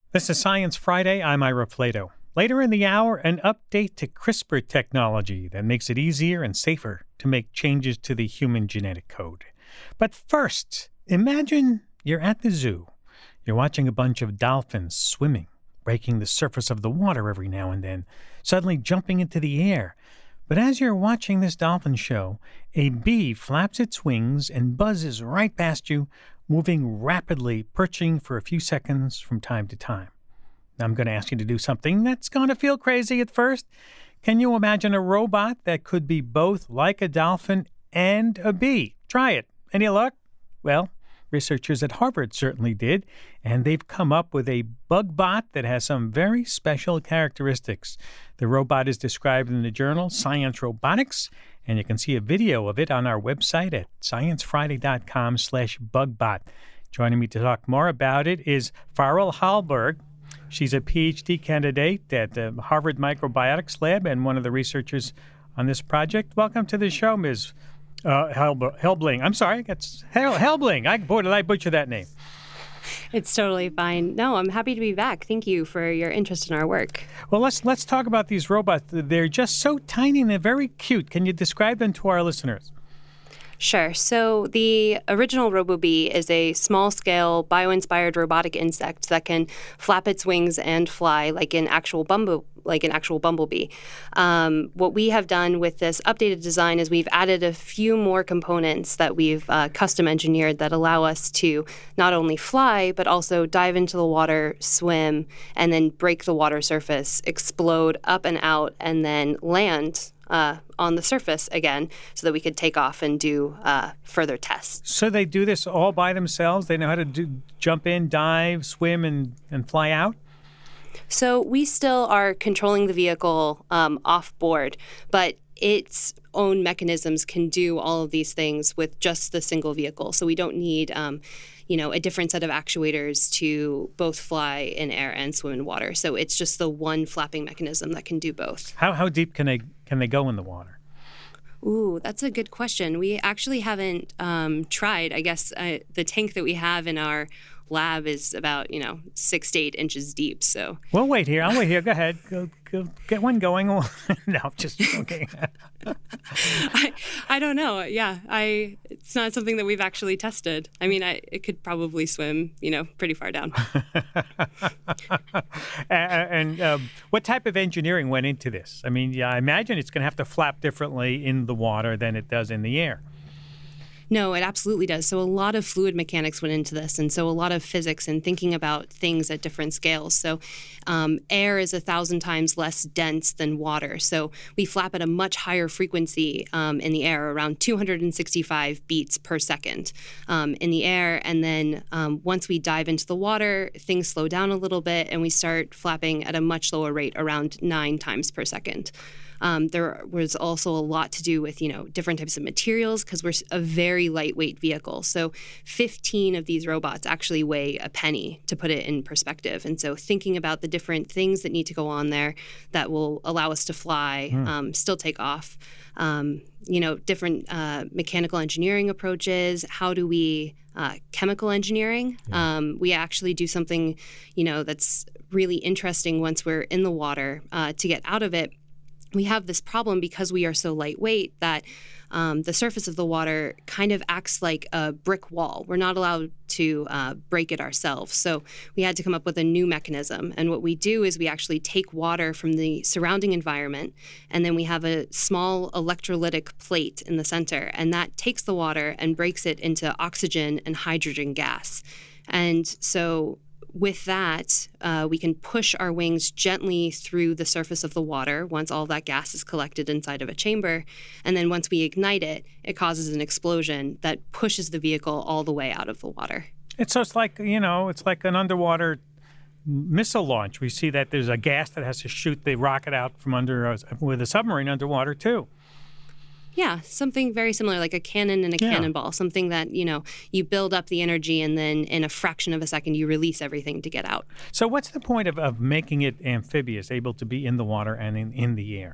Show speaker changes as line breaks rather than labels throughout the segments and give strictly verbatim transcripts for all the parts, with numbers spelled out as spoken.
This is Science Friday. I'm Ira Flato. Later in the hour, an update to CRISPR technology that makes it easier and safer to make changes to the human genetic code. But first, imagine you're at the zoo. You're watching a bunch of dolphins swimming, breaking the surface of the water every now and then, suddenly jumping into the air. But as you're watching this dolphin show, a bee flaps its wings and buzzes right past you, moving rapidly, perching for a few seconds from time to time. Now, I'm going to ask you to do something that's going to feel crazy at first. Can you imagine a robot that could be both like a dolphin and a bee? Try it. Any luck? Well, researchers at Harvard certainly did, and they've come up with a bug bot that has some very special characteristics. The robot is described in the journal Science Robotics, and you can see a video of it on our website at sciencefriday.com slash bugbot. Joining me to talk more about it is Farrell Hallberg. She's a P H D candidate at the Harvard Microbiotics Lab and one of the researchers on this project. Welcome to the show, Miz Uh, Helb- Helbling. I'm sorry. It's Hel- Helbling. I, boy, did I butcher that name.
It's totally fine. No, I'm happy to be back. Thank you for your interest in our work.
Well, let's let's talk about these robots. They're just so tiny and they're very cute. Can you describe them to our listeners?
Sure. So the original RoboBee is a small-scale, bio-inspired robotic insect that can flap its wings and fly like an actual bumble, like an actual bumblebee. Um, what we have done with this updated design is we've added a few more components that we've uh, custom engineered that allow us to not only fly, but also dive into the water, swim, and then break the water surface, explode up and out, and then land Uh, on the surface again so that we could take off and do uh, further tests.
So they do this all by themselves? They know how to do, jump in, dive, swim, and, and fly out?
So we still are controlling the vehicle um, off board, but its own mechanisms can do all of these things with just the single vehicle. So we don't need um, you know, a different set of actuators to both fly in air and swim in water. So it's just the one flapping mechanism that can do both.
How how deep can they can they go in the water?
Ooh, that's a good question. We actually haven't um, tried. I guess uh, the tank that we have in our lab is about, you know, six to eight inches deep. So
we'll wait here. I'll wait here. Go ahead. Go, go get one going. No, just okay.
I, I don't know. Yeah, I. It's not something that we've actually tested. I mean, I it could probably swim, you know, pretty far down.
and and um, what type of engineering went into this? I mean, yeah, I imagine it's going to have to flap differently in the water than it does in the air.
No, it absolutely does. So a lot of fluid mechanics went into this, and so a lot of physics and thinking about things at different scales. So um, air is a thousand times less dense than water. So we flap at a much higher frequency um, in the air, around two hundred sixty-five beats per second um, in the air. And then um, once we dive into the water, things slow down a little bit, and we start flapping at a much lower rate, around nine times per second. Um, there was also a lot to do with, you know, different types of materials because we're a very lightweight vehicle. So fifteen of these robots actually weigh a penny, to put it in perspective. And so thinking about the different things that need to go on there that will allow us to fly, mm. um, still take off, um, you know, different uh, mechanical engineering approaches. How do we uh, chemical engineering? Yeah. Um, we actually do something, you know, that's really interesting once we're in the water uh, to get out of it. We have this problem because we are so lightweight that um, the surface of the water kind of acts like a brick wall. We're not allowed to uh, break it ourselves. So we had to come up with a new mechanism. And what we do is we actually take water from the surrounding environment, and then we have a small electrolytic plate in the center, and that takes the water and breaks it into oxygen and hydrogen gas. And so with that, uh, we can push our wings gently through the surface of the water once all that gas is collected inside of a chamber. And then once we ignite it, it causes an explosion that pushes the vehicle all the way out of the water.
It's just like, you know, it's like an underwater missile launch. We see that there's a gas that has to shoot the rocket out from under, a, with a submarine underwater, too.
Yeah, something very similar, like a cannon and a
yeah.
cannonball, something that, you know, you build up the energy and then in a fraction of a second you release everything to get out.
So what's the point of, of making it amphibious, able to be in the water and in, in the air?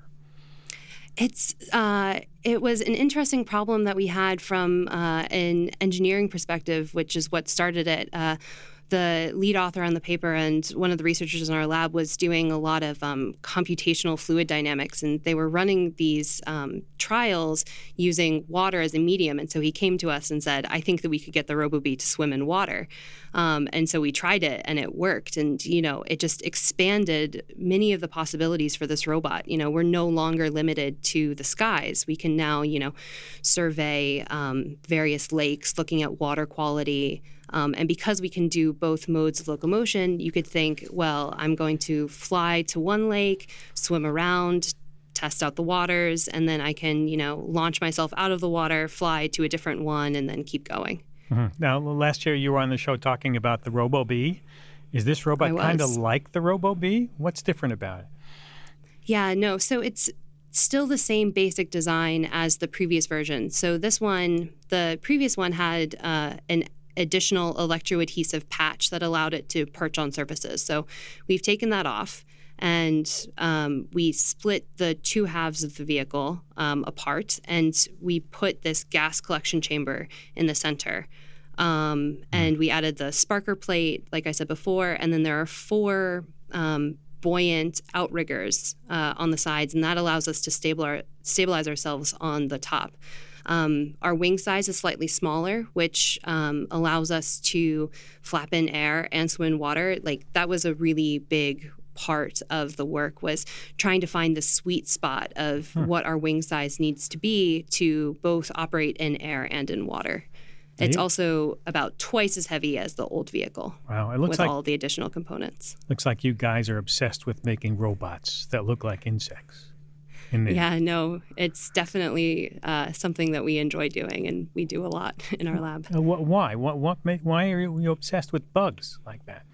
It's uh, it was an interesting problem that we had from uh, an engineering perspective, which is what started it. Uh, the lead author on the paper and one of the researchers in our lab was doing a lot of um, computational fluid dynamics, and they were running these um, trials using water as a medium. And so he came to us and said, I think that we could get the RoboBee to swim in water. Um, and so we tried it, and it worked. And, you know, it just expanded many of the possibilities for this robot. You know, we're no longer limited to the skies. We can now, you know, survey um, various lakes, looking at water quality. Um, and because we can do both modes of locomotion, you could think, well, I'm going to fly to one lake, swim around, test out the waters, and then I can, you know, launch myself out of the water, fly to a different one, and then keep going.
Mm-hmm. Now, last year you were on the show talking about the RoboBee. Is this robot kind of like the RoboBee? What's different about it?
Yeah, no. So it's still the same basic design as the previous version. So this one, the previous one had uh, an additional electroadhesive patch that allowed it to perch on surfaces. So we've taken that off, and um, we split the two halves of the vehicle um, apart, and we put this gas collection chamber in the center. Um, and we added the sparker plate, like I said before, and then there are four um, buoyant outriggers uh, on the sides, and that allows us to stabilize, stabilize ourselves on the top. Um, our wing size is slightly smaller, which um, allows us to flap in air and swim in water. Like, that was a really big part of the work, was trying to find the sweet spot of hmm. what our wing size needs to be to both operate in air and in water. It's also about twice as heavy as the old vehicle.
Wow, it looks
with
like
all the additional components.
Looks like you guys are obsessed with making robots that look like insects.
Yeah, no, it's definitely uh, something that we enjoy doing, and we do a lot in our lab.
Uh, wh- why? What? What? Make, why are you obsessed with bugs like that?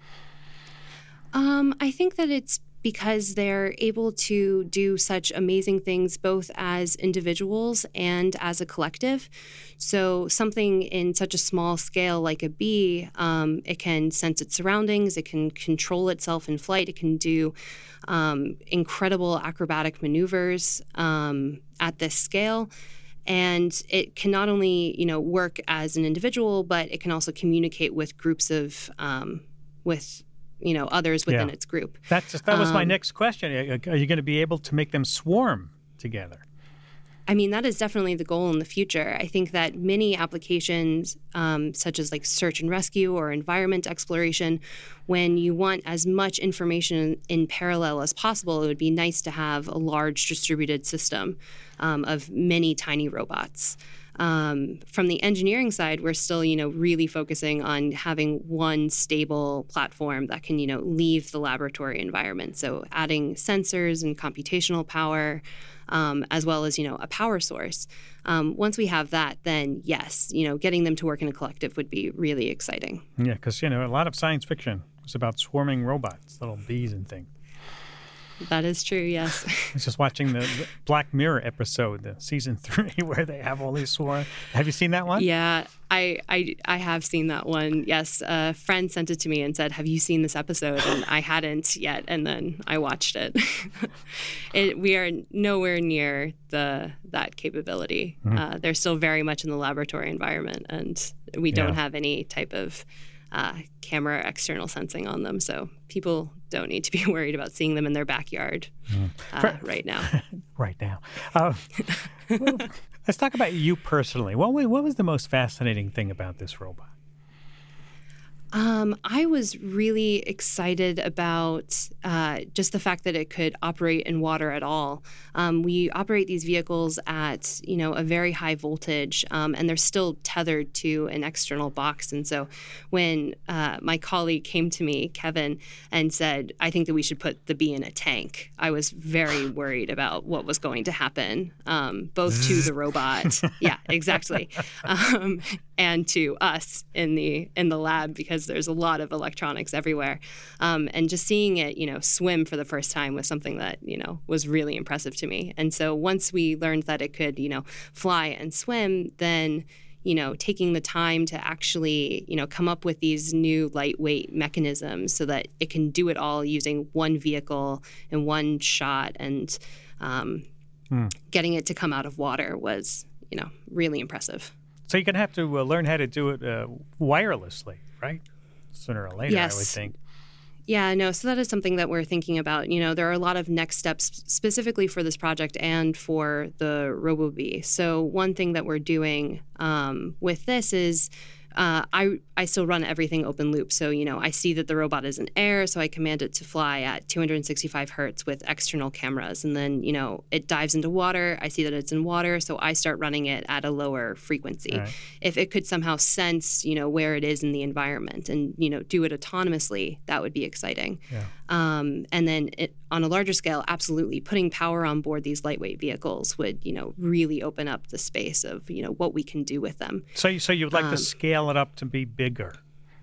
Um, I think that it's because they're able to do such amazing things both as individuals and as a collective. So something in such a small scale like a bee, um, it can sense its surroundings, it can control itself in flight, it can do um, incredible acrobatic maneuvers um, at this scale. And it can not only, you know, work as an individual, but it can also communicate with groups of, um, with you know, others within
yeah.
its group.
That's, that was um, my next question. Are you going to be able to make them swarm together?
I mean, that is definitely the goal in the future. I think that many applications, um, such as like search and rescue or environment exploration, when you want as much information in parallel as possible, it would be nice to have a large distributed system um, of many tiny robots. Um, from the engineering side, we're still, you know, really focusing on having one stable platform that can, you know, leave the laboratory environment. So adding sensors and computational power, um, as well as, you know, a power source. Um, once we have that, then yes, you know, getting them to work in a collective would be really exciting.
Yeah, because, you know, a lot of science fiction is about swarming robots, little bees and things.
That is true, yes.
I was just watching the, the Black Mirror episode, the season three, where they have all these swarm. Have you seen that one?
Yeah, I, I I have seen that one. Yes, a friend sent it to me and said, "Have you seen this episode?" And I hadn't yet, and then I watched it. it we are nowhere near the that capability. Mm-hmm. Uh, they're still very much in the laboratory environment, and we yeah. don't have any type of Uh, camera external sensing on them, so people don't need to be worried about seeing them in their backyard mm. uh, For, right now.
right now. Uh, well, let's talk about you personally. What, what was the most fascinating thing about this robot?
Um, I was really excited about uh, just the fact that it could operate in water at all. Um, we operate these vehicles at, you know, a very high voltage, um, and they're still tethered to an external box. And so when uh, my colleague came to me, Kevin, and said, I think that we should put the bee in a tank, I was very worried about what was going to happen, um, both to the robot. Yeah, exactly. Um, and to us in the in the lab, because there's a lot of electronics everywhere. Um, and just seeing it, you know, swim for the first time was something that, you know, was really impressive to me. And so once we learned that it could, you know, fly and swim, then, you know, taking the time to actually, you know, come up with these new lightweight mechanisms so that it can do it all using one vehicle in one shot, and um, mm. getting it to come out of water was, you know, really impressive.
So you're going to have to uh, learn how to do it uh, wirelessly, right? sooner or later,
Yes.
I would think.
Yeah, no, so that is something that we're thinking about. You know, there are a lot of next steps specifically for this project and for the RoboBee. So one thing that we're doing um, with this is uh, I, I still run everything open loop. So, you know, I see that the robot is in air, so I command it to fly at two hundred sixty-five hertz with external cameras. And then, you know, it dives into water. I see that it's in water, so I start running it at a lower frequency.
Right.
If it could somehow sense, you know, where it is in the environment and, you know, do it autonomously, that would be exciting.
Yeah.
Um, and then it, on a larger scale, absolutely, putting power on board these lightweight vehicles would, you know, really open up the space of, you know, what we can do with them.
So, you- so you'd like
Um,
to scale it up to be bigger?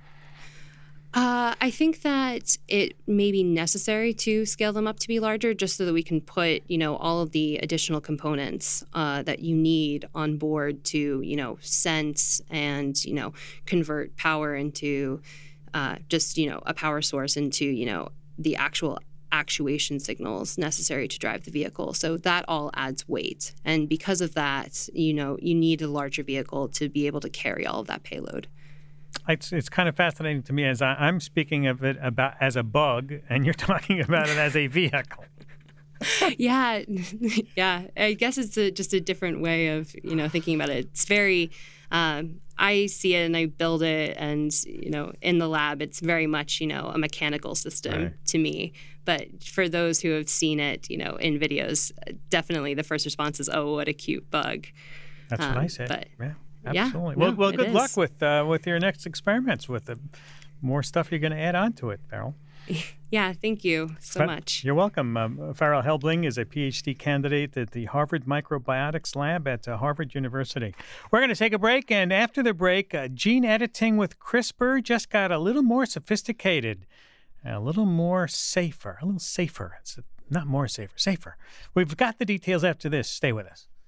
Uh, I think that it may be necessary to scale them up to be larger just so that we can put, you know, all of the additional components uh, that you need on board to, you know, sense and, you know, convert power into uh, just, you know, a power source into, you know, the actual actuation signals necessary to drive the vehicle. So that all adds weight. And because of that, you know, you need a larger vehicle to be able to carry all of that payload.
It's, it's kind of fascinating to me as I, I'm speaking of it about as a bug, and you're talking about it as a vehicle.
yeah, yeah. I guess it's a, just a different way of, you know, thinking about it. It's very, um, I see it and I build it, and, you know, in the lab, it's very much, you know, a mechanical system
Right.
to me. But for those who have seen it, you know, in videos, definitely the first response is, "Oh, what a cute bug."
That's what
Um,
I said.
but-
yeah,
yeah,
absolutely.
no,
well, well,
it
good luck
is.
with uh, with your next experiments. With the more stuff you're going to add on to it, Farrell.
Yeah, thank you so
But
much.
You're welcome. Um, Farrell Helbling is a PhD candidate at the Harvard Microbiotics Lab at uh, Harvard University. We're going to take a break, and after the break, uh, gene editing with CRISPR just got a little more sophisticated, a little more safer, a little safer. It's not more safer, safer. We've got the details after this. Stay with us.